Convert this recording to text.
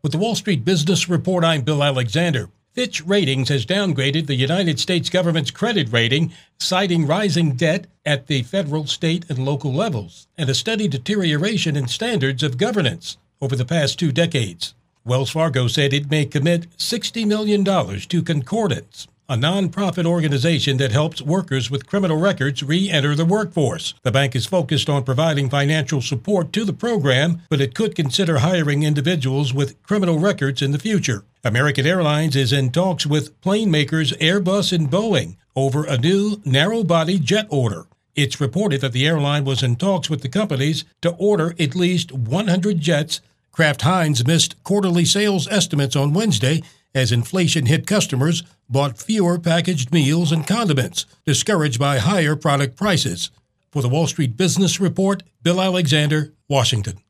With the Wall Street Business Report, I'm Bill Alexander. Fitch Ratings has downgraded the United States government's credit rating, citing rising debt at the federal, state, and local levels, and a steady deterioration in standards of governance over the past 2 decades. Wells Fargo said it may commit $60 million to Concordance, a nonprofit organization that helps workers with criminal records re-enter the workforce. The bank is focused on providing financial support to the program, but it could consider hiring individuals with criminal records in the future. American Airlines is in talks with plane makers Airbus and Boeing over a new narrow-body jet order. It's reported that the airline was in talks with the companies to order at least 100 jets. Kraft Heinz missed quarterly sales estimates on Wednesday as inflation hit. Customers bought fewer packaged meals and condiments, discouraged by higher product prices. For the Wall Street Business Report, Bill Alexander, Washington.